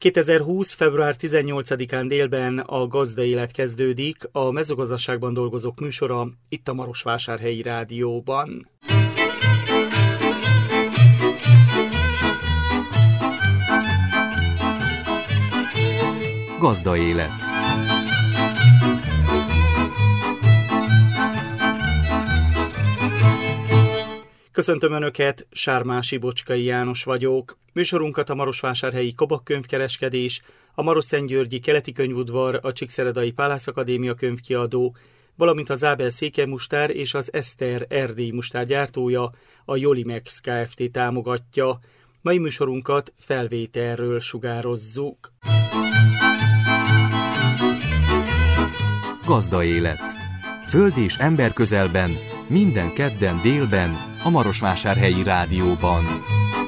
2020. február 18-án délben a Gazdaélet kezdődik, a mezőgazdaságban dolgozók műsora itt a Marosvásárhelyi Rádióban. Gazdaélet. Köszöntöm Önöket, Sármási Bocskai János vagyok. Műsorunkat a Marosvásárhelyi Kobak könyvkereskedés, a Marosszentgyörgyi Keleti Könyvudvar, a Csíkszeredai Pálász Akadémia könyvkiadó, valamint az Ábel székelymustár és az Eszter erdélyi mustár gyártója, a Jolimex Kft. Támogatja. Mai műsorunkat felvételről sugározzuk. Gazdaélet. Föld és ember közelben, minden kedden délben, a Marosvásárhelyi Rádióban.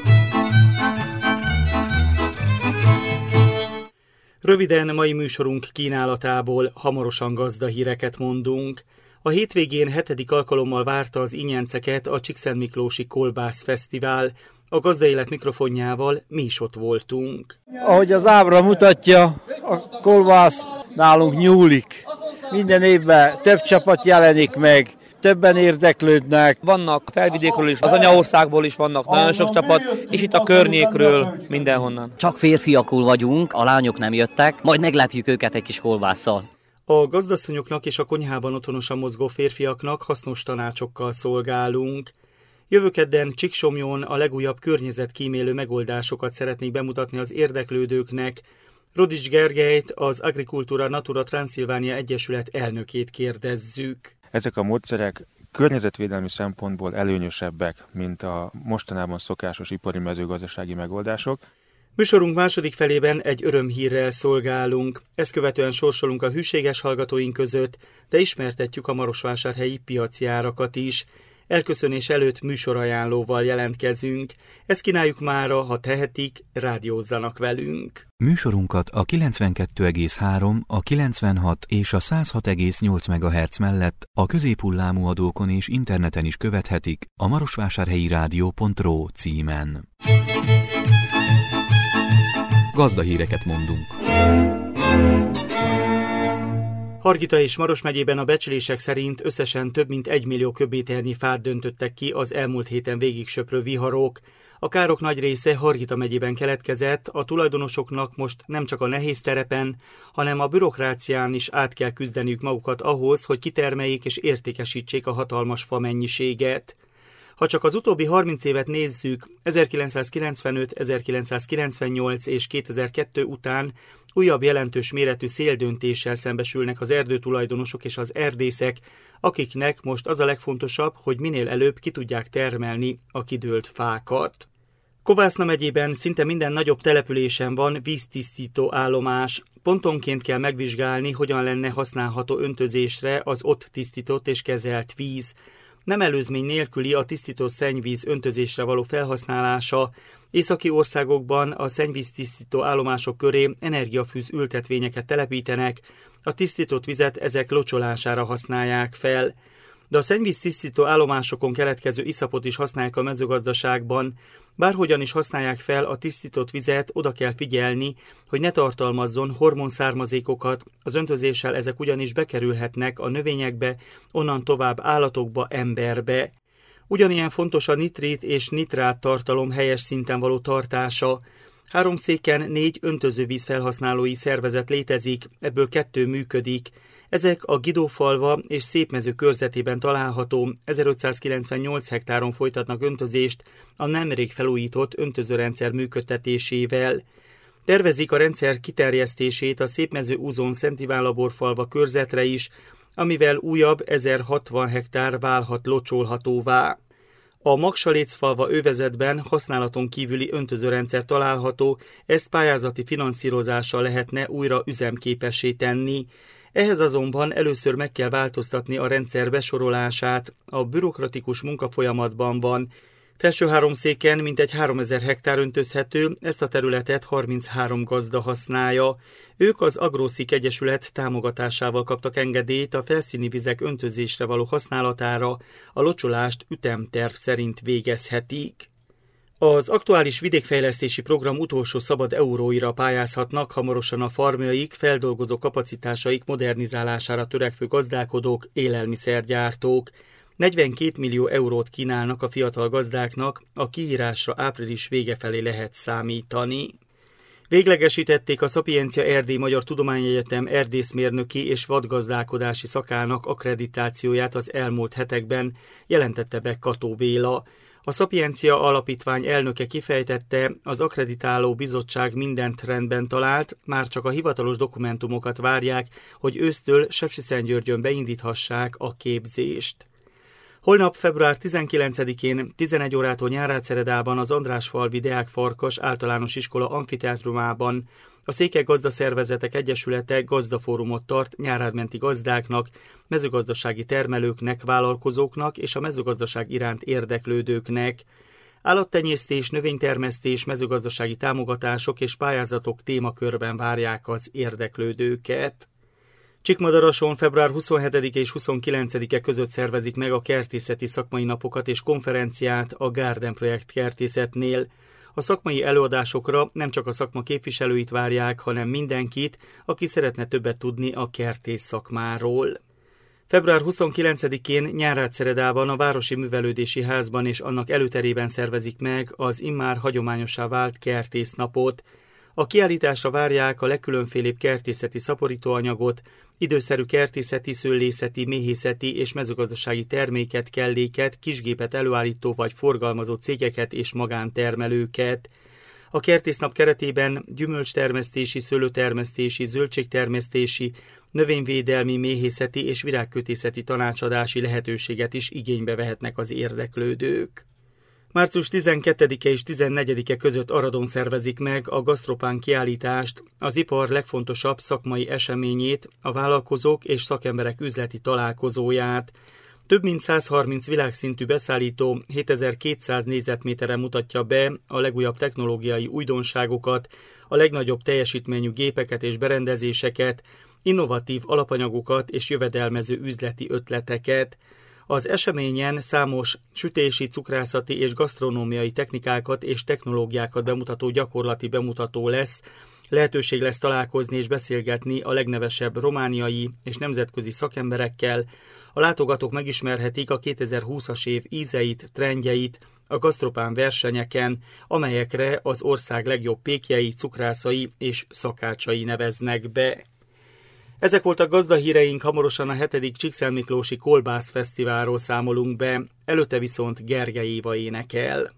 Röviden mai műsorunk kínálatából hamarosan gazdahíreket mondunk. A hétvégén 7. alkalommal várta az ingyenceket a Csíkszentmiklósi Kolbász Fesztivál. A Gazdaélet mikrofonjával mi is ott voltunk. Ahogy az ábra mutatja, a kolbász nálunk nyúlik. Minden évben több csapat jelenik meg, többen érdeklődnek. Vannak felvidékről is, az anyaországból is vannak nagyon sok csapat, és itt a környékről, mindenhonnan. Csak férfiakul vagyunk, a lányok nem jöttek, majd meglepjük őket egy kis kolbásszal. A gazdasszonyoknak és a konyhában otthonosan mozgó férfiaknak hasznos tanácsokkal szolgálunk. Jövő kedden Csíksomlyón a legújabb környezetkímélő megoldásokat szeretnék bemutatni az érdeklődőknek. Rodics Gergelyt, az Agricultura Natura Transzilvánia Egyesület elnökét kérdezzük. Ezek a módszerek környezetvédelmi szempontból előnyösebbek, mint a mostanában szokásos ipari mezőgazdasági megoldások. Műsorunk második felében egy örömhírrel szolgálunk. Ezt követően sorsolunk a hűséges hallgatóink között, de ismertetjük a marosvásárhelyi piaci árakat is. Elköszönés előtt műsorajánlóval jelentkezünk. Ezt kínáljuk mára, ha tehetik, rádiózzanak velünk. Műsorunkat a 92,3, a 96 és a 106,8 MHz mellett a középhullámú adókon és interneten is követhetik a marosvásárhelyirádió.ro címen. Gazdahíreket mondunk. Hargita és Maros megyében a becslések szerint összesen több mint 1 millió köbméternyi fát döntöttek ki az elmúlt héten végigsöprő viharok. A károk nagy része Hargita megyében keletkezett, a tulajdonosoknak most nem csak a nehéz terepen, hanem a bürokrácián is át kell küzdeniük magukat ahhoz, hogy kitermeljék és értékesítsék a hatalmas fa mennyiséget. Ha csak az utóbbi 30 évet nézzük, 1995, 1998 és 2002 után újabb jelentős méretű széldöntéssel szembesülnek az erdőtulajdonosok és az erdészek, akiknek most az a legfontosabb, hogy minél előbb ki tudják termelni a kidőlt fákat. Kovászna megyében szinte minden nagyobb településen van víztisztító állomás. Pontonként kell megvizsgálni, hogyan lenne használható öntözésre az ott tisztított és kezelt víz. Nem előzmény nélküli a tisztított szennyvíz öntözésre való felhasználása. Északi országokban a szennyvíztisztító állomások köré energiafűz ültetvényeket telepítenek, a tisztított vizet ezek locsolására használják fel. De a szennyvíztisztító állomásokon keletkező iszapot is használják a mezőgazdaságban. Bárhogyan is használják fel a tisztított vizet, oda kell figyelni, hogy ne tartalmazzon hormonszármazékokat, az öntözéssel ezek ugyanis bekerülhetnek a növényekbe, onnan tovább állatokba, emberbe. Ugyanilyen fontos a nitrit és nitrát tartalom helyes szinten való tartása. Háromszéken 4 öntözővíz felhasználói szervezet létezik, ebből 2 működik. Ezek a Gidófalva és Szépmező körzetében található 1598 hektáron folytatnak öntözést a nemrég felújított öntözőrendszer működtetésével. Tervezik a rendszer kiterjesztését a Szépmező-Uzon Szent Iván-Laborfalva körzetre is, amivel újabb 1060 hektár válhat locsolhatóvá. A Magsalécfalva övezetben használaton kívüli öntözőrendszer található, ezt pályázati finanszírozással lehetne újra üzemképessé tenni. Ehhez azonban először meg kell változtatni a rendszer besorolását, a bürokratikus munka folyamatban van. Felsőháromszéken mintegy 3000 hektár öntözhető, ezt a területet 33 gazda használja. Ők az Agroszik Egyesület támogatásával kaptak engedélyt a felszíni vizek öntözésre való használatára, a locsolást ütemterv szerint végezhetik. Az aktuális vidékfejlesztési program utolsó szabad euróira pályázhatnak hamarosan a farmjaik, feldolgozó kapacitásaik modernizálására törekvő gazdálkodók, élelmiszergyártók. 42 millió eurót kínálnak a fiatal gazdáknak, a kiírásra április vége felé lehet számítani. Véglegesítették a Szapiencia Erdély Magyar Tudományegyetem erdészmérnöki és vadgazdálkodási szakának akkreditációját az elmúlt hetekben, jelentette be Kató Béla. A Szapiencia Alapítvány elnöke kifejtette, az akkreditáló bizottság mindent rendben talált, már csak a hivatalos dokumentumokat várják, hogy ősztől Sepsiszentgyörgyön beindíthassák a képzést. Holnap február 19-én 11 órától Nyárádszeredában az Andrásfalvi Deák Farkas általános iskola amfiteátrumában a Székely Gazdaszervezetek Egyesülete gazdafórumot tart nyárádmenti gazdáknak, mezőgazdasági termelőknek, vállalkozóknak és a mezőgazdaság iránt érdeklődőknek. Állattenyésztés, növénytermesztés, mezőgazdasági támogatások és pályázatok témakörben várják az érdeklődőket. Csikmadarason február 27 és 29-e között szervezik meg a kertészeti szakmai napokat és konferenciát a Garden Projekt kertészetnél. A szakmai előadásokra nem csak a szakma képviselőit várják, hanem mindenkit, aki szeretne többet tudni a kertész szakmáról. Február 29-én Nyárádszeredában a Városi Művelődési Házban és annak előterében szervezik meg az immár hagyományossá vált kertésznapot. A kiállításra várják a legkülönfélébb kertészeti szaporítóanyagot, időszerű kertészeti, szőlészeti, méhészeti és mezőgazdasági terméket, kelléket, kisgépet előállító vagy forgalmazó cégeket és magántermelőket. A kertésznap keretében gyümölcstermesztési, szőlőtermesztési, zöldségtermesztési, növényvédelmi, méhészeti és virágkötészeti tanácsadási lehetőséget is igénybe vehetnek az érdeklődők. Március 12-e és 14-e között Aradon szervezik meg a Gasztropán kiállítást, az ipar legfontosabb szakmai eseményét, a vállalkozók és szakemberek üzleti találkozóját. Több mint 130 világszintű beszállító 7200 négyzetméteren mutatja be a legújabb technológiai újdonságokat, a legnagyobb teljesítményű gépeket és berendezéseket, innovatív alapanyagokat és jövedelmező üzleti ötleteket. Az eseményen számos sütési, cukrászati és gasztronómiai technikákat és technológiákat bemutató gyakorlati bemutató lesz. Lehetőség lesz találkozni és beszélgetni a legnevesebb romániai és nemzetközi szakemberekkel. A látogatók megismerhetik a 2020-as év ízeit, trendjeit a Gasztropán versenyeken, amelyekre az ország legjobb pékjei, cukrászai és szakácsai neveznek be. Ezek voltak gazdahíreink, hamarosan a 7. Csíkszentmiklósi Kolbász Fesztiválról számolunk be, előtte viszont Gergely Éva énekel.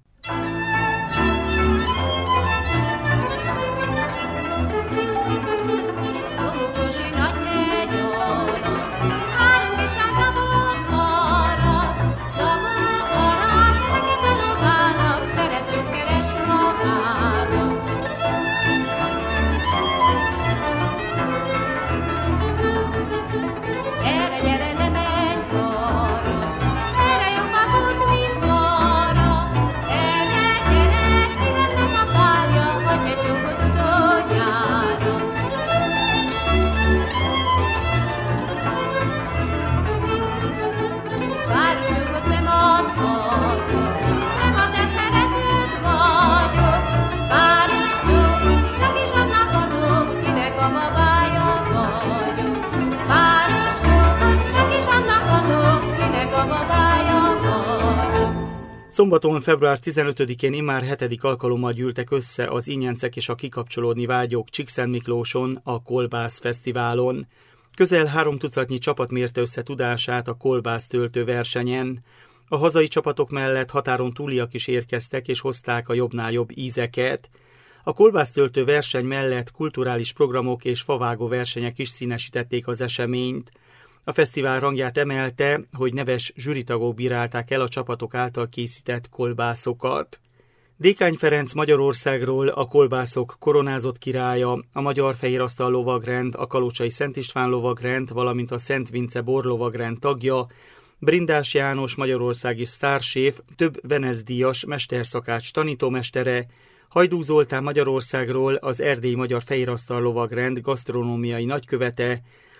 Szombaton, február 15-én immár 7. alkalommal gyűltek össze az ingyencek és a kikapcsolódni vágyók Csíkszentmiklóson, a Kolbász Fesztiválon. Közel 3 tucatnyi csapat mérte össze tudását a kolbász töltő versenyen. A hazai csapatok mellett határon túliak is érkeztek és hozták a jobbnál jobb ízeket. A kolbásztöltő verseny mellett kulturális programok és favágó versenyek is színesítették az eseményt. A fesztivál rangját emelte, hogy neves zsűritagok bírálták el a csapatok által készített kolbászokat. Dékány Ferenc Magyarországról a kolbászok koronázott királya, a Magyar Fehérasztal lovagrend, a Kalocsai Szent István lovagrend, valamint a Szent Vince Bor lovagrend tagja, Brindás János magyarországi sztárséf, több Venesz-díjas mesterszakács tanítómestere, Hajdú Zoltán Magyarországról az Erdélyi Magyar Fehérasztal lovagrend gasztronómiai nagykövete,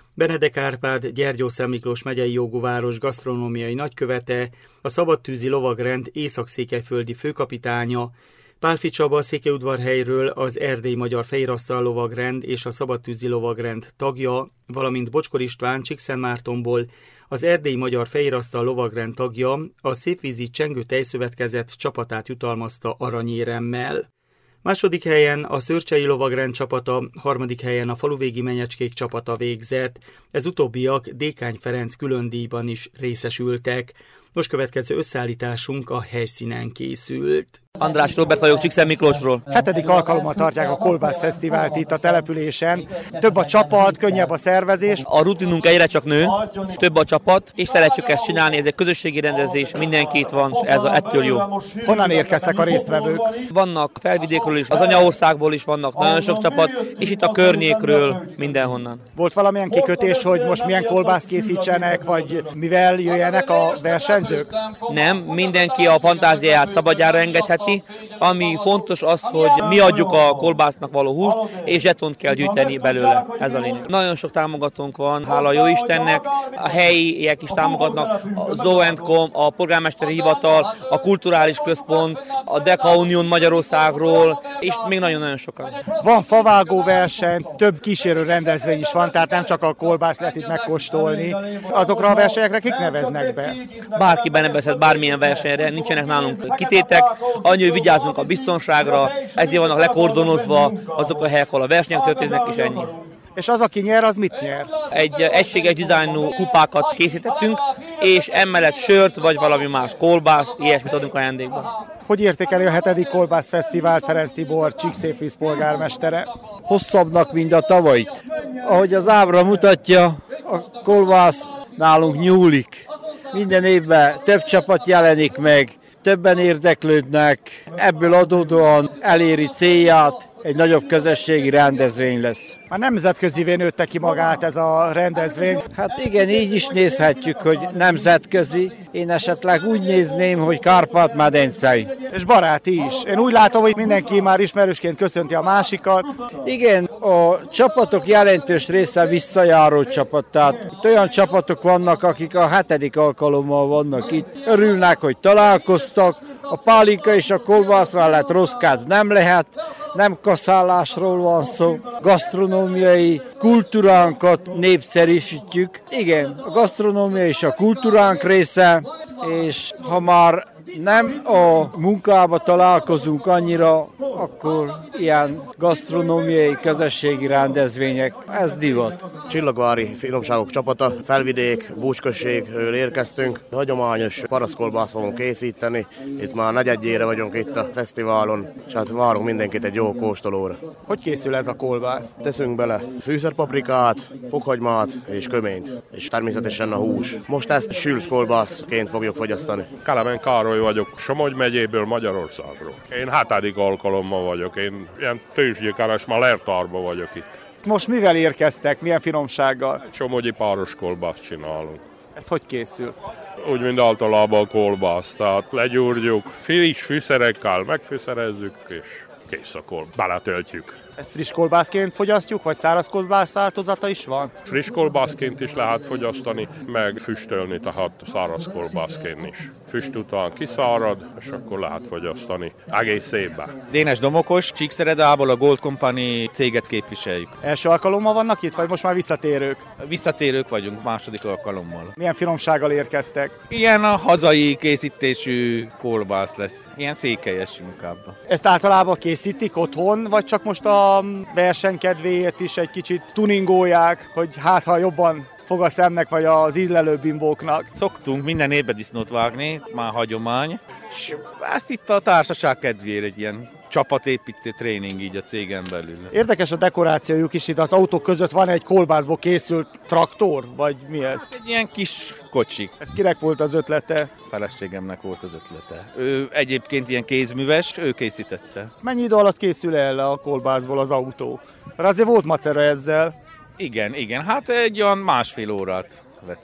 Benedek Árpád, Gyergyószent Miklós megyei jogúváros gasztronómiai nagykövete, a Szabadtűzi Lovagrend észak-székelyföldi főkapitánya, Pálfi Csaba Székelyudvarhelyről az Erdélyi Magyar Fejérasztal Lovagrend és a Szabadtűzi Lovagrend tagja, valamint Bocskor István Csíkszentmártonból az Erdélyi Magyar Fejérasztal Lovagrend tagja a Szépvízi Csengő Tejszövetkezet csapatát jutalmazta aranyéremmel. Második helyen a Szörcsei Lovagrend csapata, harmadik helyen a Faluvégi Menyecskék csapata végzett, ez utóbbiak Dékány Ferenc különdíjban is részesültek. Most következő összeállításunk a helyszínen készült. András Robert vagyok Csíkszentmiklósról. 7. alkalommal tartják a Kolbász Fesztivált itt a településen. Több a csapat, könnyebb a szervezés. A rutinunk egyre csak nő, több a csapat, és szeretjük ezt csinálni, ez egy közösségi rendezés, mindenki itt van, ez ettől jó. Honnan érkeztek a résztvevők? Vannak felvidékről is, az anyaországból is vannak nagyon sok csapat, és itt a környékről mindenhonnan. Volt valamilyen kikötés, hogy most milyen kolbászt készítsenek, vagy mivel jöjjenek a versenyzők? Nem, mindenki a fantáziáját szabadjára engedheti. Ami fontos az, hogy mi adjuk a kolbásznak való húst, és zsetont kell gyűjteni belőle. Ez a lényeg. Nagyon sok támogatónk van, hála jó Istennek, a helyiek is támogatnak, a Zoo&Com, a polgármesteri hivatal, a kulturális központ, a Deka Unión Magyarországról, és még nagyon-nagyon sokan. Van favágó verseny, több kísérő rendezvény is van, tehát nem csak a kolbász lehet itt megkóstolni. Azokra a versenyekre kik neveznek be? Bárki benevezhet bármilyen versenyre, nincsenek nálunk kitétek, annyi, hogy vigyázzunk a biztonságra, ezért vannak lekordonozva azok a helyek, ahol a versenyek történnek, és ennyi. És az, aki nyer, az mit nyer? Egy egységes dizájnú kupákat készítettünk, és emellett sört, vagy valami más kolbászt, ilyesmit adunk ajándékba. Hogy értékeli a 7. Kolbász Fesztivált Ferenc Tibor, Csíkszékvíz polgármestere? Hosszabbnak, mint a tavalyit. Ahogy az ábra mutatja, a kolbász nálunk nyúlik. Minden évben több csapat jelenik meg, többen érdeklődnek, ebből adódóan eléri célját, egy nagyobb közösségi rendezvény lesz. Már nemzetközivé nőtte ki magát ez a rendezvény. Hát igen, így is nézhetjük, hogy nemzetközi. Én esetleg úgy nézném, hogy Kárpát-medencei. És baráti is. Én úgy látom, hogy mindenki már ismerősként köszönti a másikat. Igen, a csapatok jelentős része visszajáró csapat. Tehát olyan csapatok vannak, akik a 7. alkalommal vannak itt. Örülnek, hogy találkoztak. A pálinka és a kolbász mellett rosszkát nem lehet. Nem kaszálásról van szó, gasztronómiai kultúránkat népszerűsítjük. Igen, a gasztronómia és a kultúránk része, és ha már nem a munkába találkozunk annyira, akkor ilyen gasztronómiai közösségi rendezvények, ez divat. Csillagvári finomságok csapata, Felvidék, Búcsközségről érkeztünk. Hagyományos parasztkolbászt fogunk készíteni. Itt már negyedjére vagyunk itt a fesztiválon, és hát várunk mindenkit egy jó kóstolóra. Hogy készül ez a kolbász? Teszünk bele fűszerpaprikát, fokhagymát és köményt, és természetesen a hús. Most ezt sült kolbászként fogjuk fogyasztani. Kelemen Károly vagyok, Somogy megyéből, Magyarországról. Én 7. alkalommal vagyok, én ilyen tőzsgyékáros, már lertárban vagyok itt. Most mivel érkeztek, milyen finomsággal? Somogyi páros kolbászt csinálunk. Ez hogy készül? Úgy, mint általában a kolbász, tehát legyúrjuk, friss fűszerekkel megfűszerezzük, és kész a kolbász. Beletöltjük. Ezt friss kolbászként fogyasztjuk, vagy száraz kolbász változata is van? Friss kolbászként is lehet fogyasztani, meg füstölni, tehát száraz kolbászként is. Füst után kiszárad, és akkor lehet fogyasztani egész évben. Dénes Domokos, Csíkszeredából a Gold Company céget képviseljük. Első alkalommal vannak itt, vagy most már visszatérők? Visszatérők vagyunk, második alkalommal. Milyen finomsággal érkeztek? Ilyen a hazai készítésű kolbász lesz, ilyen székelyes inkább. Ezt általában készítik otthon, vagy csak most a verseny kedvéért is egy kicsit tuningolják, hogy hát ha jobban fog a szemnek, vagy az ízlelő bimbóknak? Szoktunk minden évben disznót vágni, már hagyomány, és ezt itt a társaság kedvéért egy ilyen csapatépítő tréning így a cégen belül. Érdekes a dekorációjuk is, itt az autók között van egy kolbászból készült traktor, vagy mi ez? Egy ilyen kis kocsi. Ez kinek volt az ötlete? Feleségemnek volt az ötlete. Ő egyébként ilyen kézműves, ő készítette. Mennyi idő alatt készül el a kolbászból az autó? Mert azért volt macera ezzel. Igen, hát egy olyan 1,5 órát vett fel.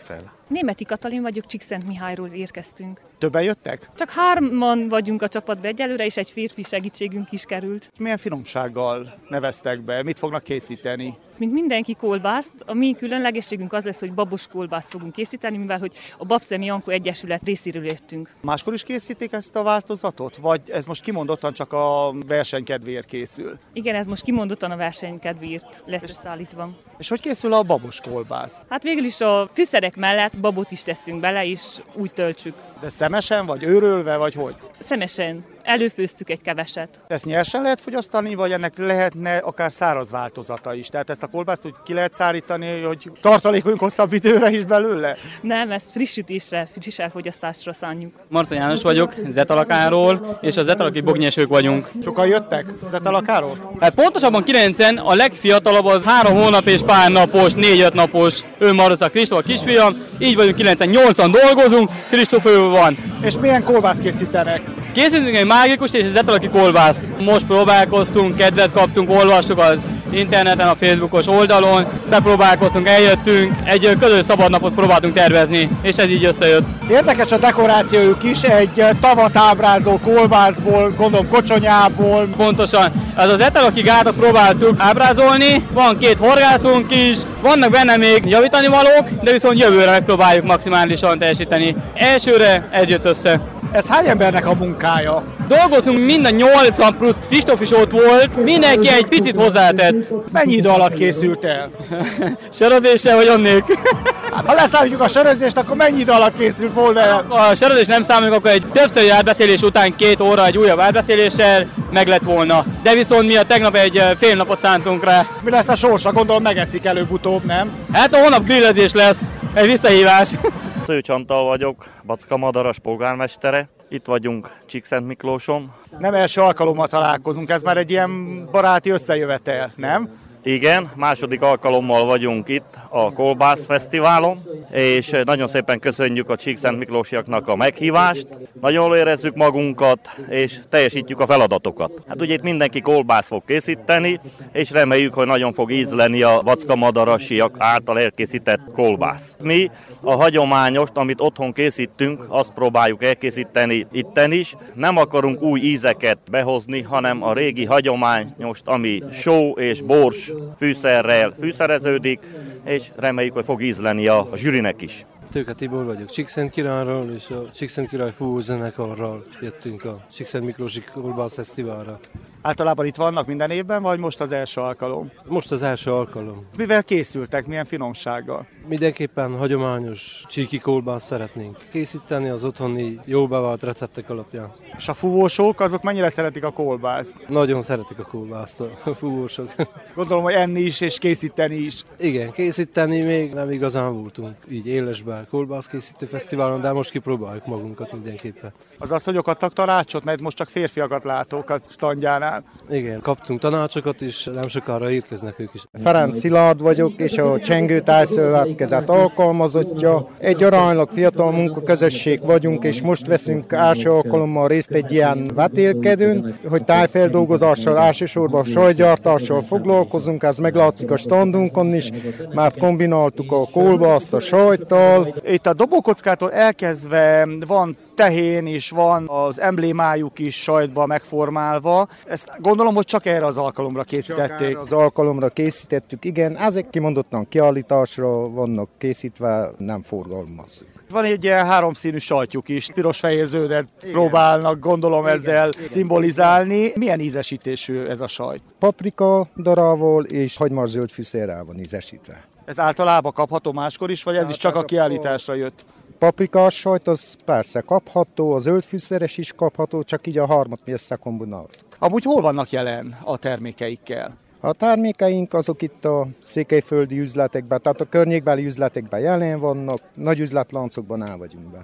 Németi Katalin vagyok, Csíkszentmihályról érkeztünk. Többen jöttek? Csak 3-an vagyunk a csapatban egyelőre, és egy férfi segítségünk is került. Milyen finomsággal neveztek be? Mit fognak készíteni? Mint mindenki kolbászt, a mi különlegességünk az lesz, hogy babos kolbászt fogunk készíteni, mivel hogy a Babszemi Ankó Egyesület részéről értünk. Máskor is készítik ezt a változatot? Vagy ez most kimondottan csak a verseny kedvéért készül? Igen, ez most kimondottan a verseny kedvéért lett összeállítva. És hogy készül a babos kolbász? Hát végül is a fűszerek mellett babot is teszünk bele, és úgy töltsük. De szemesen, vagy őrölve, vagy hogy? Szemesen. Előfőztük egy keveset. Ezt nyersen lehet fogyasztani, vagy ennek lehetne akár száraz változata is? Tehát ezt a kolbászt úgy ki lehet szárítani, hogy tartalékoljunk hosszabb időre is belőle? Nem, ezt frissítésre, friss elfogyasztásra szánjuk. Marca János vagyok, Zetalakáról, és a zetalaki bognyesők vagyunk. Sokan jöttek Zetalakáról? Hát pontosabban 9-en, a legfiatalabb az 3 hónap és pár napos, 4-5 napos, ő Marca Kristóf a kisfiam, így vagyunk 9-en, 8-an dolgozunk, Kristóf ő van. És milyen kolbászt készítenek? Készítünk egy mágikus és egy zetalaki kolbászt. Most próbálkoztunk, kedvet kaptunk, olvastuk az interneten, a Facebookos oldalon, bepróbálkoztunk, eljöttünk, egy közös szabadnapot próbáltunk tervezni, és ez így összejött. Érdekes a dekorációjuk is, egy tavat ábrázoló kolbászból, gondolom kocsonyából. Pontosan, ez az zetalaki gátat próbáltuk ábrázolni, van 2 horgászunk is, vannak benne még javítani valók, de viszont jövőre megpróbáljuk maximálisan teljesíteni. Elsőre ez jött össze. Ez hány embernek a munkája? Dolgoztunk mind a 8-an, plusz Kristóf is ott volt, mindenki egy picit hozzátett. Mennyi idő alatt készült el? Sörözéssel vagy annék? Ha leszámítjuk a sörözést, akkor mennyi idő alatt készült volna el? A sörözést nem számoljuk, akkor egy többszöri átbeszélés után 2 óra egy újabb átbeszéléssel meg lett volna. De viszont mi a tegnap egy fél napot szántunk rá. Mi lesz a sorsa? Gondolom megeszik előbb-utóbb, nem? Hát a hónap grillezés lesz, egy visszahívás. Szőcs Antal vagyok, Backa Madaras polgármestere. Itt vagyunk Csíkszentmiklóson. Nem első alkalommal találkozunk, ez már egy ilyen baráti összejövetel, nem? Igen, második alkalommal vagyunk itt a Kolbász Fesztiválon, és nagyon szépen köszönjük a csíkszentmiklósiaknak a meghívást. Nagyon jól érezzük magunkat, és teljesítjük a feladatokat. Hát ugye itt mindenki kolbász fog készíteni, és reméljük, hogy nagyon fog ízleni a backamadarassiak által elkészített kolbász. Mi a hagyományost, amit otthon készítünk, azt próbáljuk elkészíteni itten is. Nem akarunk új ízeket behozni, hanem a régi hagyományost, ami só és bors fűszerrel fűszereződik, és reméljük, hogy fog ízleni a zsűrinek is. Tőke Tibor vagyok, Csíkszentkirályról, és a Csíkszentkirály Fúvó zenekarral jöttünk a Csíkszentmiklósi Kolbász Fesztiválra. Általában itt vannak minden évben, vagy most az első alkalom? Most az első alkalom. Mivel készültek, milyen finomsággal? Mindenképpen hagyományos csíki kolbászt szeretnénk készíteni az otthoni jó bevált receptek alapján. És a fúvósok, azok mennyire szeretik a kolbászt? Nagyon szeretik a kolbászt a fúvósok. Gondolom, hogy enni is és készíteni is. Igen, készíteni még nem igazán voltunk így élesben kolbászkészítő fesztiválon, de most kipróbáljuk magunkat mindenképpen. Az hogy adtak tanácsot, mert most csak férfiakat látok a standjánál. Igen, kaptunk tanácsokat is, nem sokára érkeznek ők is. Ferenc Szilárd vagyok, és a Csengőtájszövetkezet alkalmazottja. Egy aránylag fiatal munkaközösség vagyunk, és most veszünk első alkalommal részt egy ilyen vetélkedőn, hogy tájfeldolgozással, elsősorban sajtgyártással foglalkozunk, ez meglátszik a standunkon is, mert kombináltuk a kolbászt a sajttal. Itt a dobókockától elkezdve van tehén is, van az emblémájuk is sajtba megformálva. Ezt gondolom, hogy csak erre az alkalomra készítették. Csak erre az alkalomra készítettük, igen. Ezek kimondottan kiállításra vannak készítve, nem forgalmazzuk. Van egy ilyen háromszínű sajtjuk is, piros-fehér-zöldet próbálnak, gondolom ezzel szimbolizálni. Milyen ízesítésű ez a sajt? Paprika darával és hagymar-zöld fűszerrel van ízesítve. Ez általában kapható máskor is, vagy ez is csak a kiállításra jött? Paprikás sajt az persze kapható, a zöldfűszeres is kapható, csak így a harmat mi összekombináltuk. Amúgy hol vannak jelen a termékeikkel? A termékeink azok itt a székelyföldi üzletekben, tehát a környékbeli üzletekben jelen vannak, nagy üzletláncokban el vagyunk bent.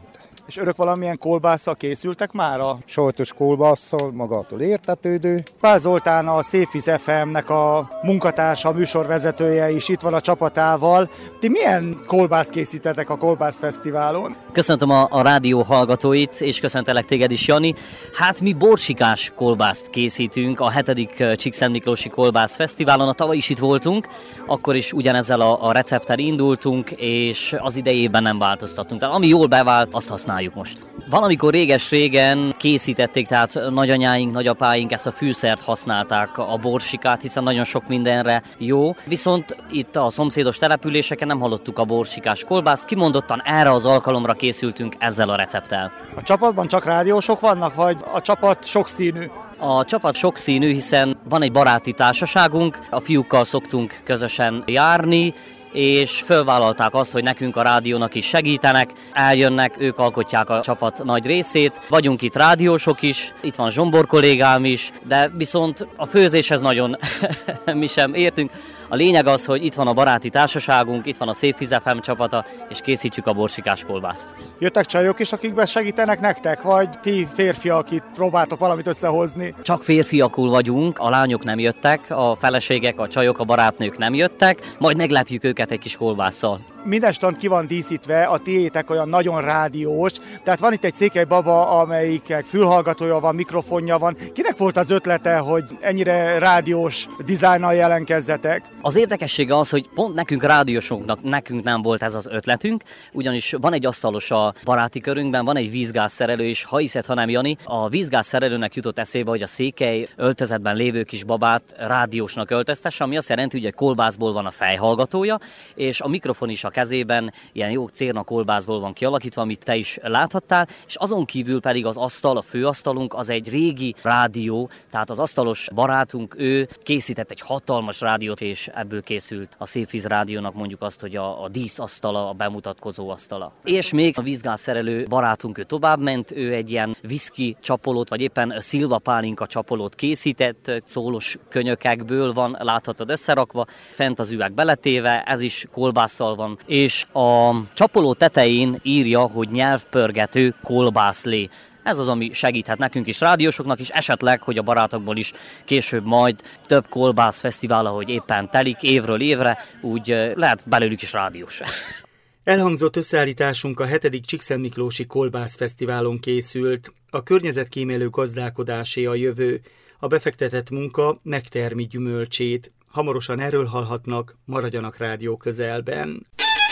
És örök valamilyen kolbásszal készültek már a... Sajtos kolbásszal, magától értetődő. Pál Zoltán, a Szépvíz FM-nek a munkatársa, műsorvezetője is itt van a csapatával. Ti milyen kolbászt készítetek a Kolbász Fesztiválon? Köszöntöm a rádió hallgatóit, és köszöntelek téged is, Jani. Hát mi borsikás kolbászt készítünk a 7. Csíkszentmiklósi Kolbász Fesztiválon. A tavaly is itt voltunk, akkor is ugyanezzel a recepttel indultunk, és az idejében nem változtattunk. Tehát ami jól bevált, azt használjuk most. Valamikor réges-régen készítették, tehát nagyanyáink, nagyapáink ezt a fűszert használták, a borsikát, hiszen nagyon sok mindenre jó. Viszont itt a szomszédos településeken nem hallottuk a borsikás kolbászt, kimondottan erre az alkalomra készültünk ezzel a recepttel. A csapatban csak rádiósok vannak, vagy a csapat sokszínű? A csapat sokszínű, hiszen van egy baráti társaságunk, a fiúkkal szoktunk közösen járni, és fölvállalták azt, hogy nekünk a rádiónak is segítenek, eljönnek, ők alkotják a csapat nagy részét. Vagyunk itt rádiósok is, itt van Zsombor kollégám is, de viszont a főzéshez nagyon mi sem értünk. A lényeg az, hogy itt van a baráti társaságunk, itt van a Szépvíz FM csapata, és készítjük a borsikás kolbászt. Jöttek csajok is, akikben segítenek nektek, vagy ti férfiak itt próbáltok valamit összehozni? Csak férfiakul vagyunk, a lányok nem jöttek, a feleségek, a csajok, a barátnők nem jöttek, majd meglepjük őket egy kis kolbásszal. Minden stand ki van díszítve, a tiétek olyan nagyon rádiós, tehát van itt egy székely baba, amelyiknek fülhallgatója van, mikrofonja van. Kinek volt az ötlete, hogy ennyire rádiós dizájnnal jelenkezzetek? Az érdekessége az, hogy pont nekünk rádiósoknak, nekünk nem volt ez az ötletünk, ugyanis van egy asztalos a baráti körünkben, van egy vízgázszerelő, és ha hiszed, ha nem, Jani, a vízgázszerelőnek jutott eszébe, hogy a székely öltözetben lévő kis babát rádiósnak öltöztesse, ami azt jelenti, hogy egy kolbászból van a fejhallgatója, és a mikrofon is a kezében ilyen jó cérna kolbászból van kialakítva, amit te is láthattál, és azon kívül pedig az asztal, a főasztalunk az egy régi rádió, tehát az asztalos barátunk, ő készített egy hatalmas rádiót, és ebből készült a Szépvíz rádiónak mondjuk azt, hogy a díszasztala, a bemutatkozó asztala. És még a vízgázszerelő barátunk, ő továbbment, ő egy ilyen viszki csapolót, vagy éppen szilva pálinka csapolót készített, szólos könyökekből van, láthatod összerakva, fent az üveg beletéve, ez is kolbásszal van, és a csapoló tetején írja, hogy nyelvpörgető kolbászlé. Ez az, ami segíthet nekünk is, rádiósoknak is, esetleg, hogy a barátokból is később majd több kolbász fesztivál, ahogy éppen telik évről évre, úgy lehet belőlük is rádiós. Elhangzott összeállításunk a 7. Csíkszentmiklósi Kolbász Fesztiválon készült. A környezetkímélő gazdálkodásé a jövő, a befektetett munka megtermi gyümölcsét. Hamarosan erről hallhatnak, maradjanak rádió közelben.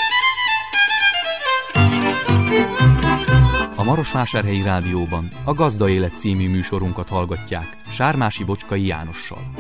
A Marosvásárhelyi Rádióban a Gazda Élet című műsorunkat hallgatják Sármási Bocskai Jánossal.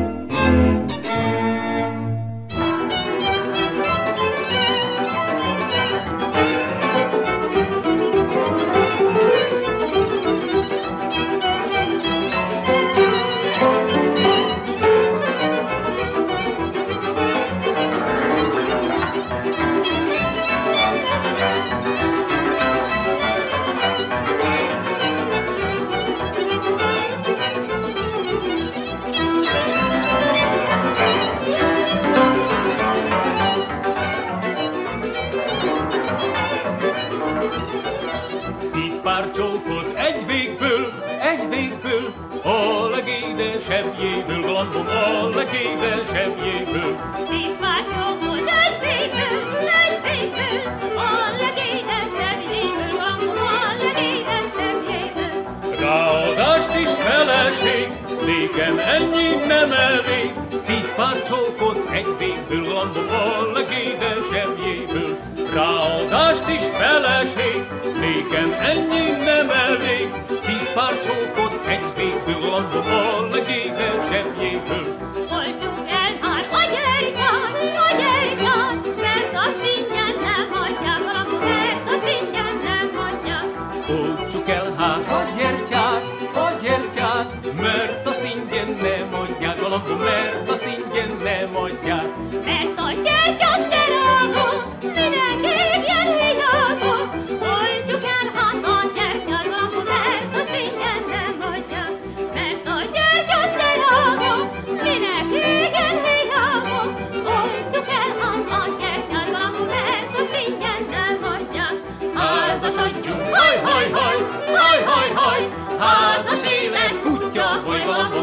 A legédesebbjéből, Glandom, a legédesebbjéből. 10 pár csókot egy végből, a legédesebbjéből, Glandom, a legédesebbjéből. Ráadást is feleség, nékem ennyi nem elég. 10 pár csókot egy végből, Glandom, a legédesebbjéből. Ráadást is feleség, nékem ennyi nem elég. 10 pár csókot egy végből, Glandom, a legédesebbjéből. Oltsuk el már a gyertyát, mert azt ingyen nem adják, Glandom, mert azt ingyen nem adják. Oltsuk el hát a gyertyát, mert azt ingyen nem adják, Glandom, mert azt ingyen nem adják. Mert a gyertya drága, minek égjen hiába. Oltsuk el hát a gyertyát, Glandom, mert azt ingyen nem adják. Mert a gyertya drága, minek égjen hiába. Oltsuk el hát a gyertyát, Glandom, mert azt ingyen nem adják. Házasodjunk,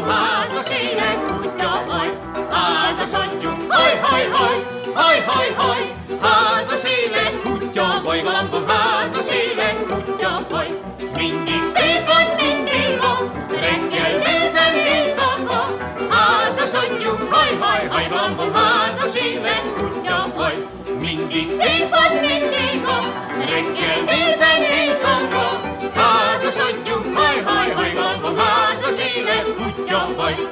házas élet kutya vagy. Házasodjunk, haj, haj, haj, haj, haj, haj. Házas élet kutya vagy, galambom, házas élet kutya vagy. Mindig szép az, mindig van, reggel, délben, éjszaka. Házasodjunk, haj, haj, haj, galambom, házas élet kutya vagy. Mindig szép az, mindig van, reggel, délben, éjszaka. Házasodjunk, haj, haj, haj, galambom, házas élet kutya vagy.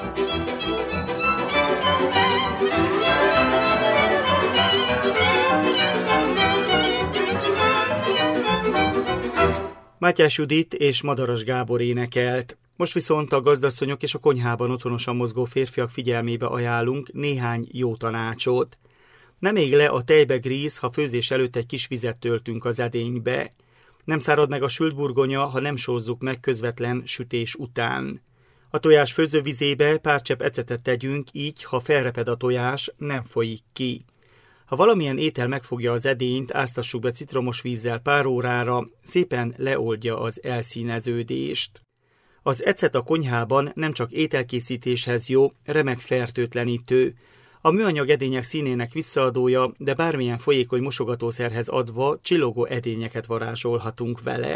Mátyás Judit és Madaras Gábor énekelt. Most viszont a gazdasszonyok és a konyhában otthonosan mozgó férfiak figyelmébe ajánlunk néhány jó tanácsot. Nem ég le a tejbe gríz, ha főzés előtt egy kis vizet töltünk az edénybe. Nem szárad meg a sült burgonya, ha nem sózzuk meg közvetlen sütés után. A tojás főzővizébe pár csepp ecetet tegyünk, így, ha felreped a tojás, nem folyik ki. Ha valamilyen étel megfogja az edényt, áztassuk be citromos vízzel pár órára, szépen leoldja az elszíneződést. Az ecet a konyhában nem csak ételkészítéshez jó, remek fertőtlenítő. A műanyag edények színének visszaadója, de bármilyen folyékony mosogatószerhez adva csillogó edényeket varázsolhatunk vele.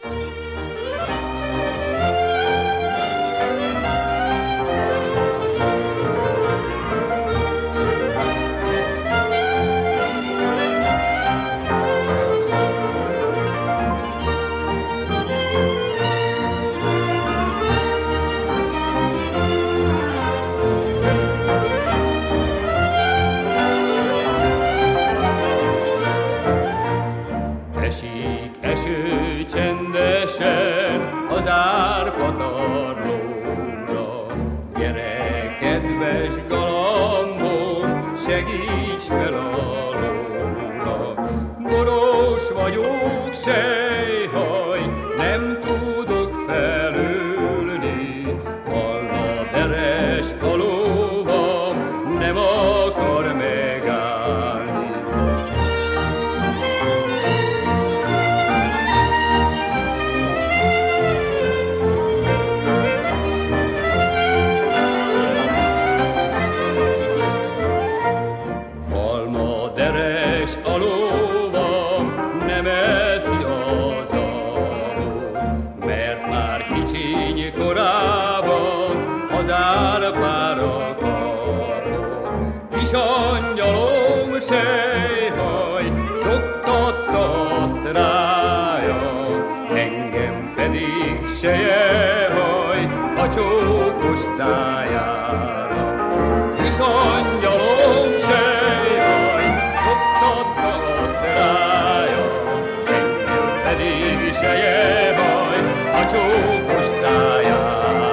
Eső csendesen az árpatarlóra, gyere, kedves galambom, segíts fel a lóra. Boros vagyok, sejhaj, nem tudok felülni, halla deres a lóvam, nem akar megállni. Kis angyalom, sejhaj, szoktatta azt rája, engem pedig sejhaj a csókos szájára. Kis angyalom, sejhaj, szoktatta azt rája, engem pedig sejhaj a csókos szájára.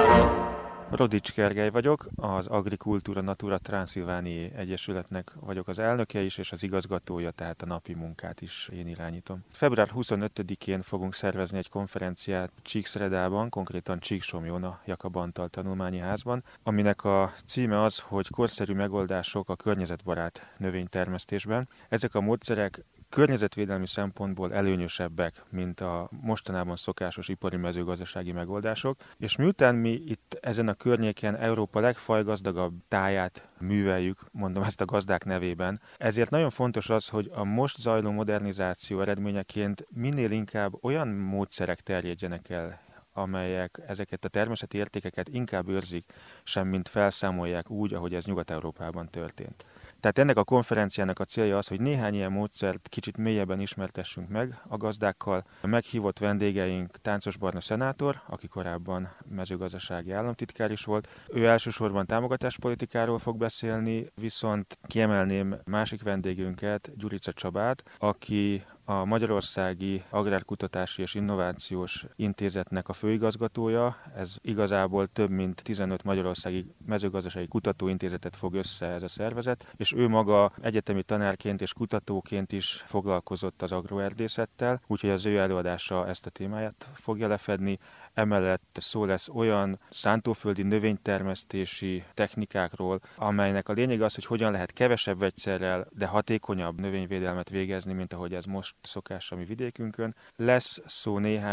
Rodics Gergely vagyok, az Agrikultúra Natura Transzilvániai Egyesületnek vagyok az elnöke is, és az igazgatója, tehát a napi munkát is én irányítom. Február 25-én fogunk szervezni egy konferenciát Csíkszredában, konkrétan Csíksomjón a Jakab Antal Tanulmányi Házban, aminek a címe az, hogy korszerű megoldások a környezetbarát növénytermesztésben. Ezek a módszerek környezetvédelmi szempontból előnyösebbek, mint a mostanában szokásos ipari mezőgazdasági megoldások, és miután mi itt ezen a környéken Európa legfajgazdagabb táját műveljük, mondom ezt a gazdák nevében, ezért nagyon fontos az, hogy a most zajló modernizáció eredményeként minél inkább olyan módszerek terjedjenek el, amelyek ezeket a természeti értékeket inkább őrzik, semmint felszámolják úgy, ahogy ez Nyugat-Európában történt. Tehát ennek a konferenciának a célja az, hogy néhány ilyen módszert kicsit mélyebben ismertessünk meg a gazdákkal. A meghívott vendégeink Táncos Barna szenátor, aki korábban mezőgazdasági államtitkár is volt. Ő elsősorban támogatáspolitikáról fog beszélni, viszont kiemelném másik vendégünket, Gyurica Csabát, aki a Magyarországi Agrárkutatási és Innovációs Intézetnek a főigazgatója. Ez igazából több mint 15 magyarországi mezőgazdasági kutatóintézetet fog össze ez a szervezet, és ő maga egyetemi tanárként és kutatóként is foglalkozott az agroerdészettel, úgyhogy az ő előadása ezt a témáját fogja lefedni. Emellett szó lesz olyan szántóföldi növénytermesztési technikákról, amelynek a lényeg az, hogy hogyan lehet kevesebb vegyszerrel, de hatékonyabb növényvédelmet végezni, mint ahogy ez most szokás a mi vidékünkön. Lesz szó néhány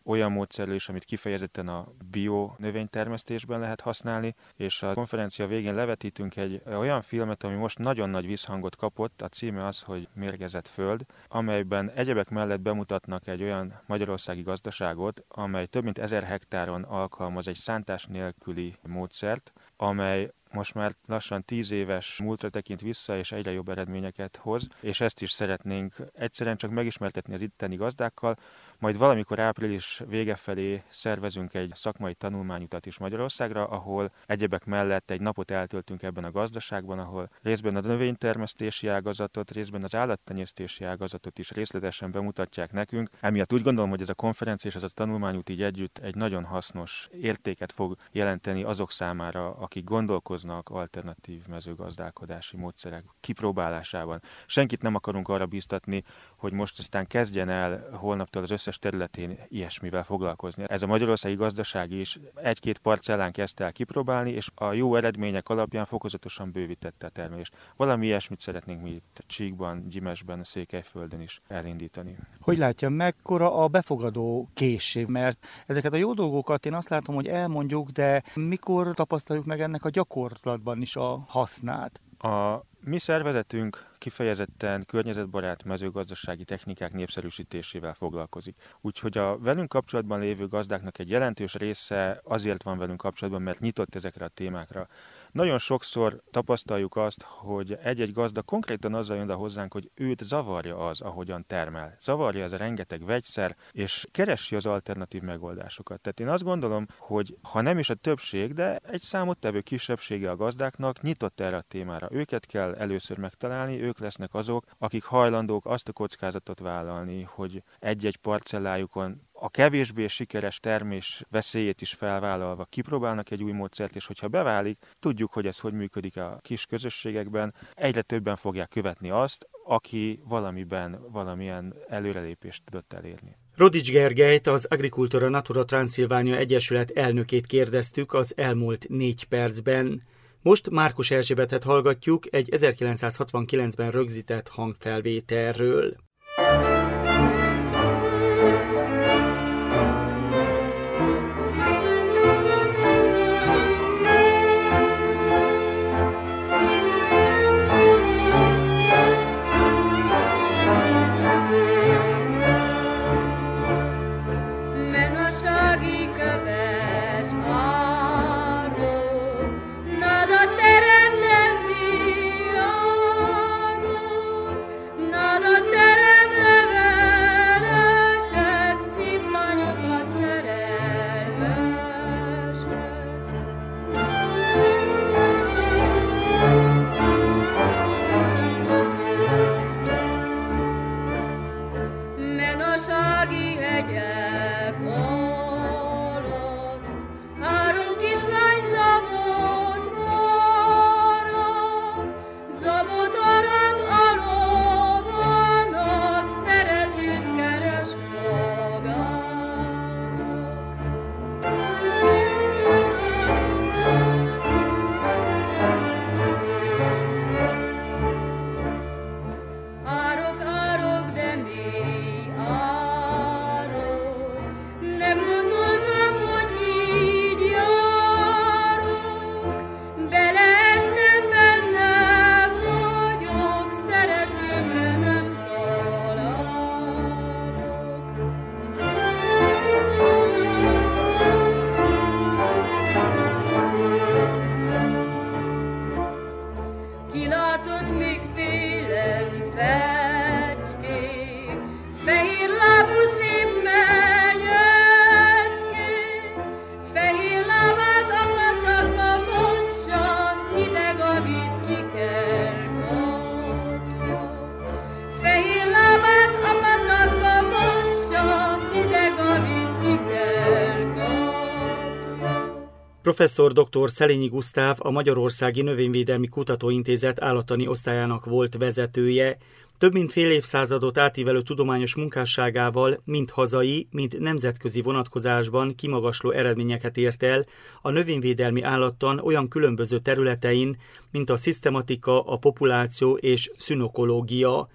olyan módszerrel is, amit kifejezetten a bio növénytermesztésben lehet használni, és a konferencia végén levetítünk egy olyan filmet, ami most nagyon nagy visszhangot kapott, a címe az, hogy Mérgezett föld, amelyben egyebek mellett bemutatnak egy olyan magyarországi gazdaságot, amely több mint 1000 hektáron alkalmaz egy szántás nélküli módszert, amely most már lassan 10 éves múltra tekint vissza, és egyre jobb eredményeket hoz, és ezt is szeretnénk egyszerűen csak megismertetni az itteni gazdákkal, majd valamikor április vége felé szervezünk egy szakmai tanulmányutat is Magyarországra, ahol egyebek mellett egy napot eltöltünk ebben a gazdaságban, ahol részben a növénytermesztési ágazatot, részben az állattenyésztési ágazatot is részletesen bemutatják nekünk. Emiatt úgy gondolom, hogy ez a konferencia és ez a tanulmányút így együtt egy nagyon hasznos értéket fog jelenteni azok számára, akik gondolkoznak alternatív mezőgazdálkodási módszerek kipróbálásában. Senkit nem akarunk arra bíztatni, hogy most aztán kezdjen el holnaptól az összes területén ilyesmivel foglalkozni. Ez a magyarországi gazdaság is egy-két parcellán kezdte el kipróbálni, és a jó eredmények alapján fokozatosan bővítette a termelést. Valami ilyesmit szeretnénk mi itt Csíkban, Gyimesben, Székelyföldön is elindítani. Hogy látja, mekkora a befogadó készség? Mert ezeket a jó dolgokat én azt látom, hogy elmondjuk, de mikor tapasztaljuk meg ennek a gyakorlatban is a hasznát? A mi szervezetünk kifejezetten környezetbarát mezőgazdasági technikák népszerűsítésével foglalkozik. Úgyhogy a velünk kapcsolatban lévő gazdáknak egy jelentős része azért van velünk kapcsolatban, mert nyitott ezekre a témákra. Nagyon sokszor tapasztaljuk azt, hogy egy-egy gazda konkrétan azzal jön hozzánk, hogy őt zavarja az, ahogyan termel. Zavarja ez a rengeteg vegyszer, és keresi az alternatív megoldásokat. Tehát én azt gondolom, hogy ha nem is a többség, de egy számottevő kisebbsége a gazdáknak nyitott erre a témára. Őket kell először megtalálni, ők lesznek azok, akik hajlandók azt a kockázatot vállalni, hogy egy-egy parcellájukon a kevésbé sikeres termés veszélyét is felvállalva kipróbálnak egy új módszert, és hogyha beválik, tudjuk, hogy ez hogy működik a kis közösségekben, egyre többen fogják követni azt, aki valamiben valamilyen előrelépést tudott elérni. Rodics Gergelyt, az Agricultura Natura Transilvania Egyesület elnökét kérdeztük az elmúlt 4 percben. Most Márkus Erzsébetet hallgatjuk egy 1969-ben rögzített hangfelvételről. Professzor dr. Szelényi Gusztáv, a Magyarországi Növényvédelmi Kutatóintézet állattani osztályának volt vezetője. Több mint fél évszázadot átívelő tudományos munkásságával mind hazai, mind nemzetközi vonatkozásban kimagasló eredményeket ért el a növényvédelmi állattan olyan különböző területein, mint a szisztematika, a populáció és szünokológia.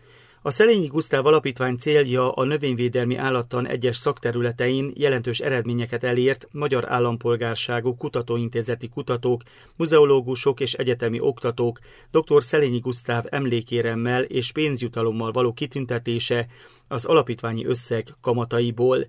A Szelényi Gusztáv Alapítvány célja a növényvédelmi állattan egyes szakterületein jelentős eredményeket elért magyar állampolgárságú kutatóintézeti kutatók, muzeológusok és egyetemi oktatók dr. Szelényi Gusztáv emlékéremmel és pénzjutalommal való kitüntetése az alapítványi összeg kamataiból.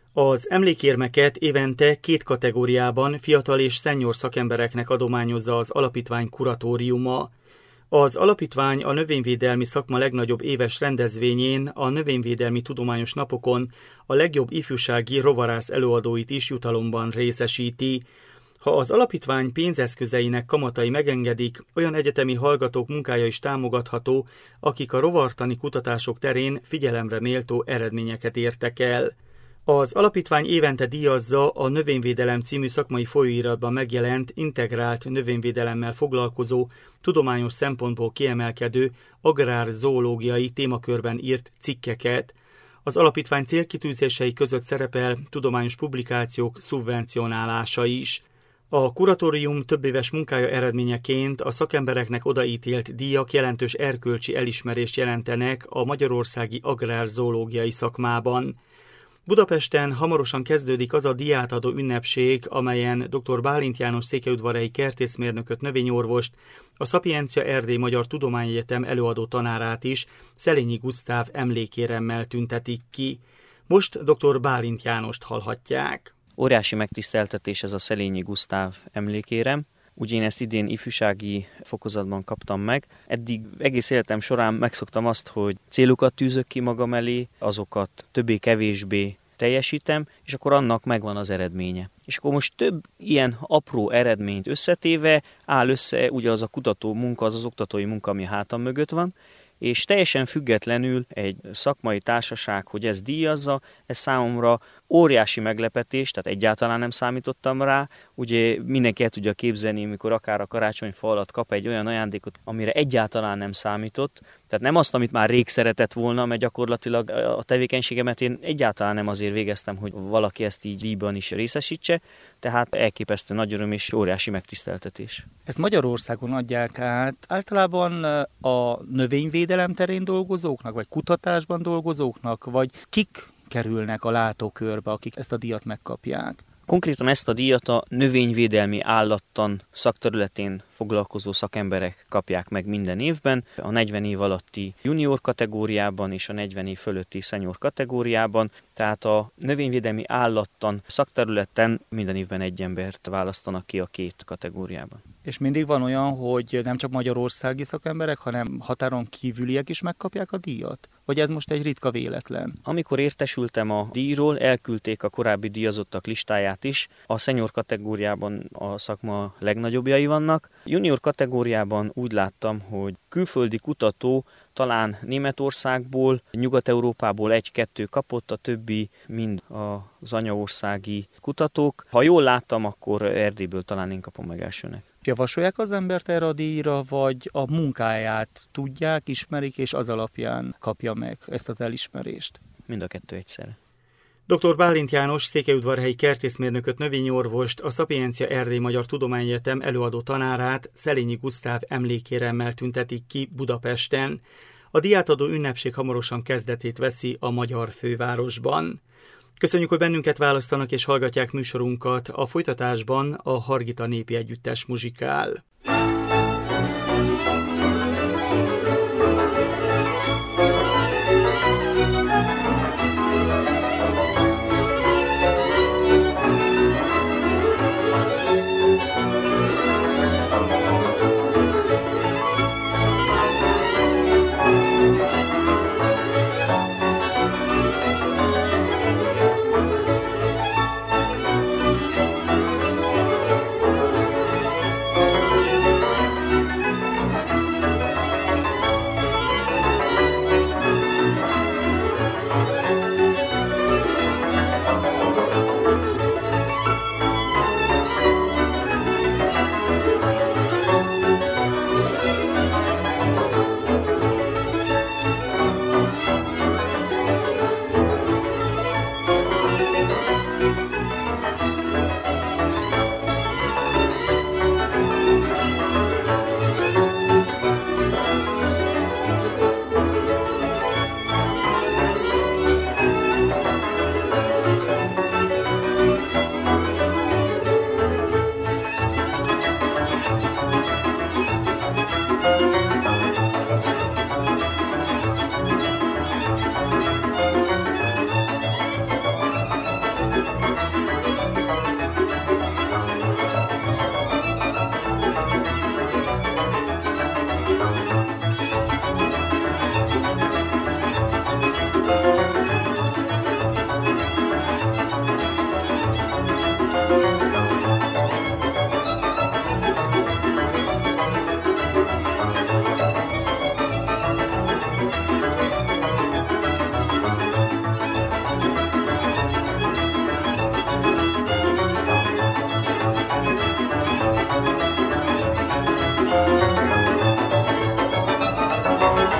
Az emlékérmeket évente 2 kategóriában fiatal és senior szakembereknek adományozza az alapítvány kuratóriuma. Az alapítvány a növényvédelmi szakma legnagyobb éves rendezvényén, a növényvédelmi tudományos napokon a legjobb ifjúsági rovarász előadóit is jutalomban részesíti. Ha az alapítvány pénzeszközeinek kamatai megengedik, olyan egyetemi hallgatók munkája is támogatható, akik a rovartani kutatások terén figyelemre méltó eredményeket értek el. Az alapítvány évente díjazza a Növényvédelem című szakmai folyóiratban megjelent, integrált növényvédelemmel foglalkozó, tudományos szempontból kiemelkedő, agrárzoológiai témakörben írt cikkeket. Az alapítvány célkitűzései között szerepel tudományos publikációk szubvencionálása is. A kuratórium többéves munkája eredményeként a szakembereknek odaítélt díjak jelentős erkölcsi elismerést jelentenek a magyarországi agrárzoológiai szakmában. Budapesten hamarosan kezdődik az a díjátadó ünnepség, amelyen dr. Bálint János székelyudvarhelyi kertészmérnököt, növényorvost, a Szapiencia Erdély Magyar Tudományegyetem előadó tanárát is Szelényi Gusztáv emlékéremmel tüntetik ki. Most dr. Bálint Jánost hallhatják. Óriási megtiszteltetés ez a Szelényi Gusztáv emlékérem. Ugye én ezt idén ifjúsági fokozatban kaptam meg. Eddig egész életem során megszoktam azt, hogy célokat tűzök ki magam elé, azokat többé-kevésbé teljesítem, és akkor annak megvan az eredménye. És akkor most több ilyen apró eredményt összetéve áll össze ugye az a kutató munka, az oktatói munka, ami a hátam mögött van, és teljesen függetlenül egy szakmai társaság, hogy ezt díjazza, ez számomra óriási meglepetés, tehát egyáltalán nem számítottam rá. Ugye mindenki el tudja képzelni, mikor akár a karácsonyfa alatt kap egy olyan ajándékot, amire egyáltalán nem számított. Tehát nem azt, amit már rég szeretett volna, mert gyakorlatilag a tevékenységemet én egyáltalán nem azért végeztem, hogy valaki ezt így díjban is részesítse, tehát elképesztő nagy öröm és óriási megtiszteltetés. Ezt Magyarországon adják át általában a növényvédelem terén dolgozóknak, vagy kutatásban dolgozóknak, vagy kik kerülnek a látókörbe, akik ezt a díjat megkapják? Konkrétan ezt a díjat a növényvédelmi állattan szakterületén foglalkozó szakemberek kapják meg minden évben, a 40 év alatti junior kategóriában és a 40 év fölötti senior kategóriában, tehát a növényvédelmi állattan szakterületen minden évben egy embert választanak ki a 2 kategóriában. És mindig van olyan, hogy nem csak magyarországi szakemberek, hanem határon kívüliek is megkapják a díjat? Vagy ez most egy ritka véletlen? Amikor értesültem a díjról, elküldték a korábbi díjazottak listáját is. A senior kategóriában a szakma legnagyobbjai vannak. Junior kategóriában úgy láttam, hogy külföldi kutató talán Németországból, Nyugat-Európából 1-2 kapott, a többi mind az anyaországi kutatók. Ha jól láttam, akkor Erdélyből talán én kapom meg elsőnek. Javasolják az embert erre a díjra, vagy a munkáját tudják, ismerik, és az alapján kapja meg ezt az elismerést? Mind a kettő egyszerre. Dr. Bálint János székelyudvarhelyi kertészmérnököt, növényorvost, a Szapiencia Erdély Magyar Tudományegyetem előadó tanárát Szelényi Gusztáv emlékéremmel tüntetik ki Budapesten. A díjátadó ünnepség hamarosan kezdetét veszi a magyar fővárosban. Köszönjük, hogy bennünket választanak és hallgatják műsorunkat. A folytatásban a Hargita Népi Együttes muzsikál.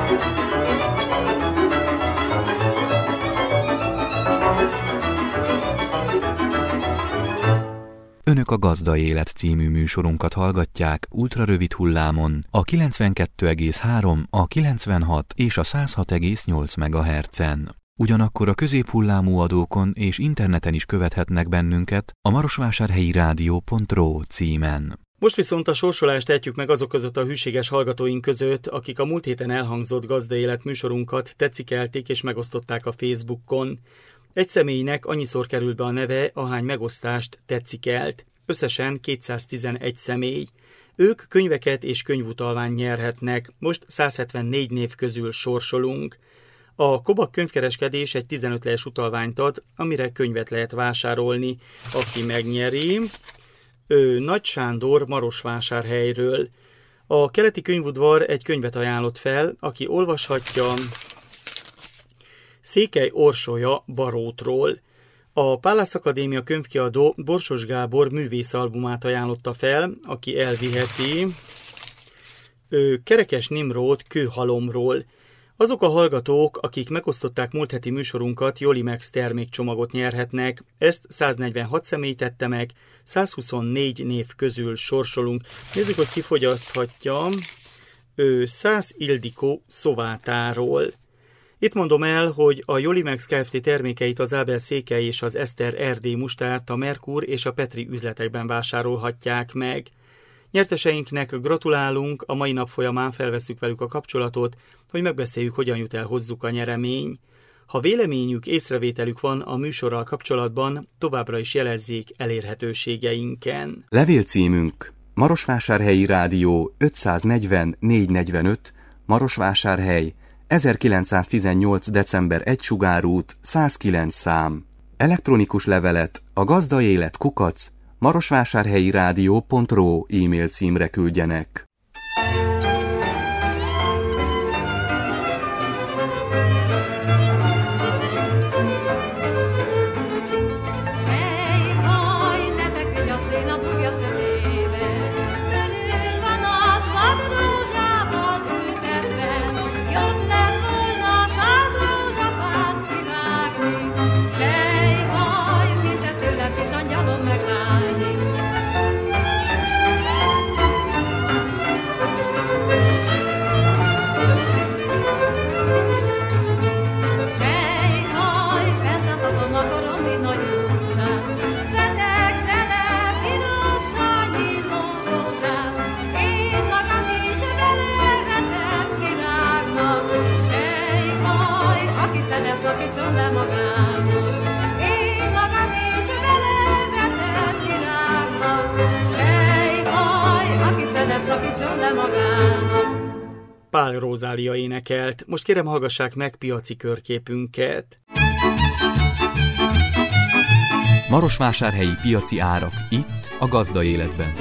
Önök a Gazda Élet című műsorunkat hallgatják ultrarövid hullámon a 92,3, a 96 és a 106,8 MHz-en. Ugyanakkor a középhullámú adókon és interneten is követhetnek bennünket a marosvásárhelyi rádió.ro címen. Most viszont a sorsolást ejtjük meg azok között a hűséges hallgatóink között, akik a múlt héten elhangzott Gazda Élet műsorunkat tetszikelték és megosztották a Facebookon. Egy személynek annyiszor került be a neve, ahány megosztást tetszikelt. Összesen 211 személy. Ők könyveket és könyvutalványt nyerhetnek. Most 174 név közül sorsolunk. A Kobak könyvkereskedés egy 15 lejes utalványt ad, amire könyvet lehet vásárolni. Aki megnyeri, Nagy Sándor Marosvásárhelyről. A Keleti Könyvudvar egy könyvet ajánlott fel, aki olvashatja Székely Orsolya Barótról. A Pállász Akadémia könyvkiadó Borsos Gábor művészalbumát ajánlotta fel, aki elviheti Kerekes Nimród Kőhalomról. Azok a hallgatók, akik megosztották múlt heti műsorunkat, Jolimex termékcsomagot nyerhetnek. Ezt 146 személy tette meg, 124 név közül sorsolunk. Nézzük, hogy ki fogyaszthatja. Szász Ildikó Szovátáról. Itt mondom el, hogy a Jolimex Kft. Termékeit az Ábel Székely és az Eszter Erdély mustárt a Merkur és a Petri üzletekben vásárolhatják meg. Nyerteseinknek gratulálunk, a mai nap folyamán felvesszük velük a kapcsolatot, hogy megbeszéljük, hogyan jut el hozzuk a nyeremény. Ha véleményük, észrevételük van a műsorral kapcsolatban, továbbra is jelezzék elérhetőségeinken. Levélcímünk: Marosvásárhelyi Rádió 540 445, Marosvásárhely, 1918. december 1 Sugárút, 109 szám. Elektronikus levelet a gazdaélet@marosvásárhelyirádió.ro e-mail címre küldjenek. Pál Rózália énekelt. Most kérem, hallgassák meg piaci körképünket. Marosvásárhelyi piaci árak itt a Gazda Életben.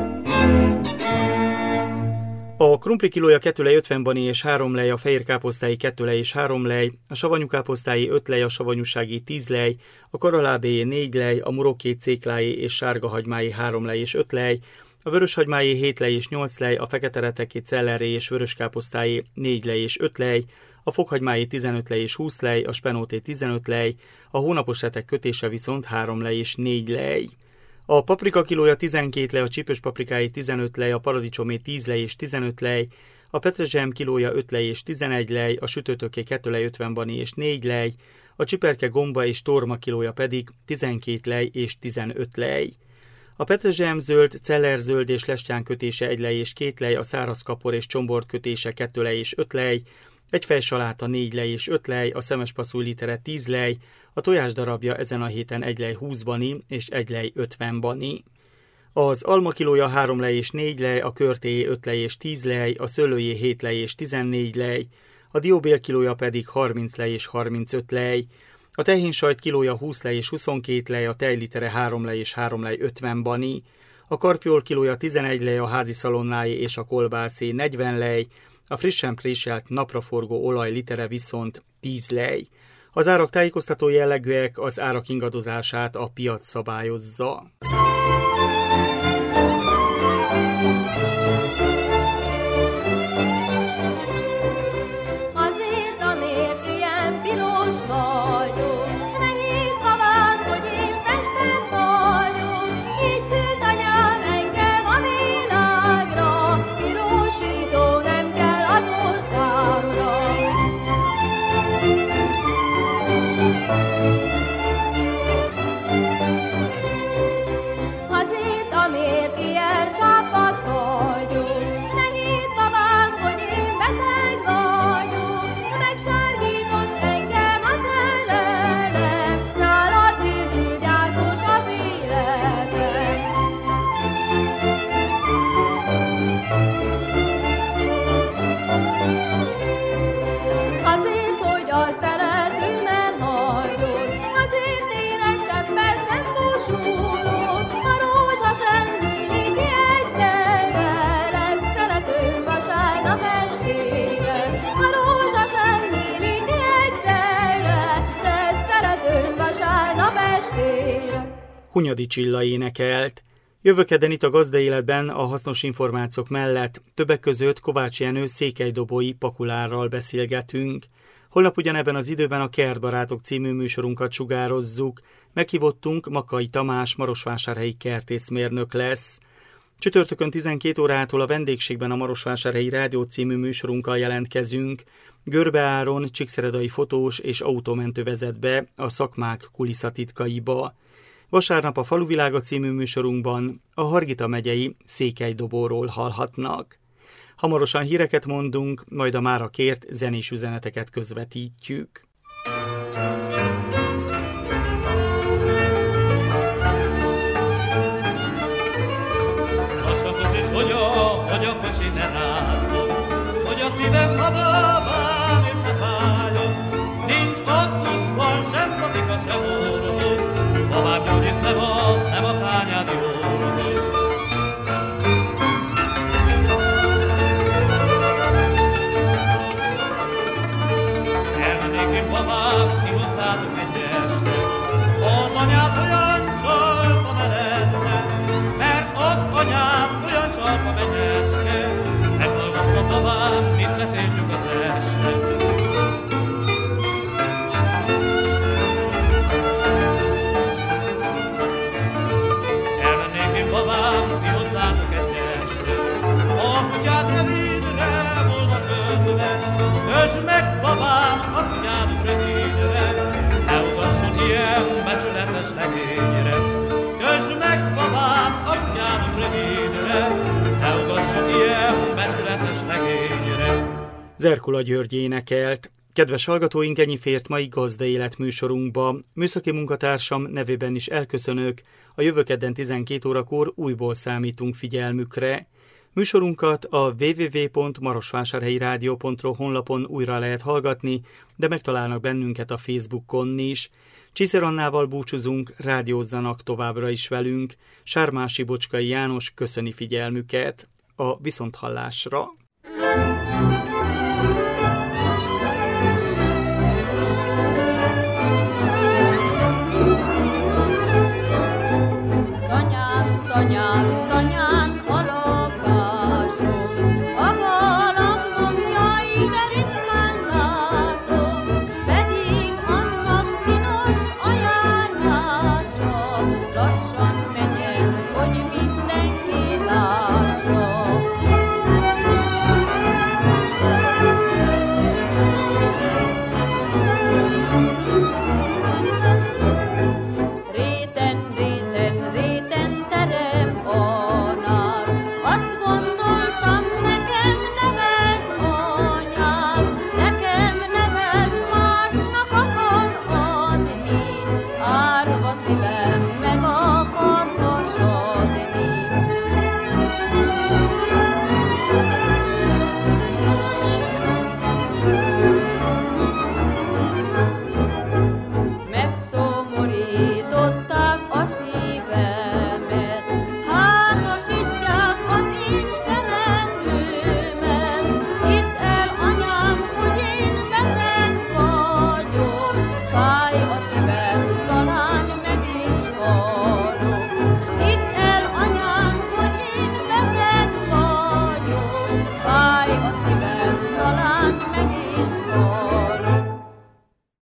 A krumpli kilója 2 lej 50 bani és 3 lej, a fehérkáposztái 2 lej és 3 lej, a savanyúkáposztái 5 lej, a savanyúsági 10 lej, a karalábéjé 4 lej, a muroké céklájé és sárgahagymái 3 lej és 5 lej, a vöröshagymái 7 lej és 8 lej, a fekete reteké celleré és vöröskáposztái 4 lej és 5 lej, a fokhagymái 15 lej és 20 lej, a spenóté 15 lej, a hónapos retek kötése viszont 3 lej és 4 lej. A paprika kilója 12 lej, a csípős paprikái 15 lej, a paradicsomé 10 lej és 15 lej, a petrezselyem kilója 5 lej és 11 lej, a sütőtöké 2 lej 50 bani és 4 lej, a csiperke gomba és torma kilója pedig 12 lej és 15 lej. A petrezselyemzöld, cellerzöld és lestyán kötése 1 lej és 2 lej, a szárazkapor és csombort kötése 2 lej és 5 lej, egy fejsaláta 4 lej és 5 lej, a szemespasszúj litere 10 lej, a tojás darabja ezen a héten 1 lej 20 bani és 1 lej 50 bani. Az alma kilója 3 lej és 4 lej, a körtéjé 5 lej és 10 lej, a szőlőjé 7 lej és 14 lej, a dióbél kilója pedig 30 lej és 35 lej, a tehénsajt kilója 20 lej és 22 lej, a tejlitere 3 lej és 3 lej 50 bani, a karpiol kilója 11 lej, a házi szalonnájé és a kolbászé 40 lej, a frissen préselt napraforgó olaj litere viszont 10 lej. Az árak tájékoztató jellegűek, az árak ingadozását a piac szabályozza. hogy a szeretőmmel hagyod, azért élet cseppel sem búsulod, a rózsa sem nyílik egyszerre, lesz szeretőm vasárnap estére, a rózsa sem nyílik egyszerre, lesz szeretőm vasárnap estére. Hunyadi Csilla énekelt. Jövő kedden itt a Gazdaéletben a hasznos információk mellett többek között Kovács Jenő székelydobói pakulárral beszélgetünk. Holnap ugyanebben az időben a Kertbarátok című műsorunkat sugározzuk. Meghívottunk Makkai Tamás marosvásárhelyi kertészmérnök lesz. Csütörtökön 12 órától a vendégségben a Marosvásárhelyi Rádió című műsorunkkal jelentkezünk. Görbe Áron csíkszeredai fotós és autómentő vezet be a szakmák kulisszatitkaiba. Vasárnap a Faluvilága című műsorunkban a Hargita megyei székelydobóról hallhatnak. Hamarosan híreket mondunk, majd a mára kért zenés üzeneteket közvetítjük. Lassatos is, hogy a kocsi ne rázzon, hogy a szívem habában itt ne fájjon, nincs az útban sem patika, sem orvos, tovább gyógyít nem a tányádi orvos. Elmennék én babám, ti hozzátok egy este, az anyád olyan csalfa mellette, mert az anyád olyan csalfa megyecske, meghallgatta babám, mit beszéltünk az este. Babám, ti hozzátok egy este, a kutyád rövidre volna kötve, kösd meg, babám, a kutyád rövidre, ne ugasson ilyen becsületes legényre. Kösd meg, babám, a kutyád rövidre, ne ugasson ilyen becsületes legényre. Zerkula György énekelt. Kedves hallgatóink, ennyi fért mai Gazdaélet műsorunkba. Műszaki munkatársam nevében is elköszönök. A jövő kedden 12 órakor újból számítunk figyelmükre. Műsorunkat a www.marosvásárhelyirádió.ro honlapon újra lehet hallgatni, de megtalálnak bennünket a Facebookon is. Csízer Annával búcsúzunk, rádiózzanak továbbra is velünk. Sármási Bocskai János köszöni figyelmüket. A viszonthallásra.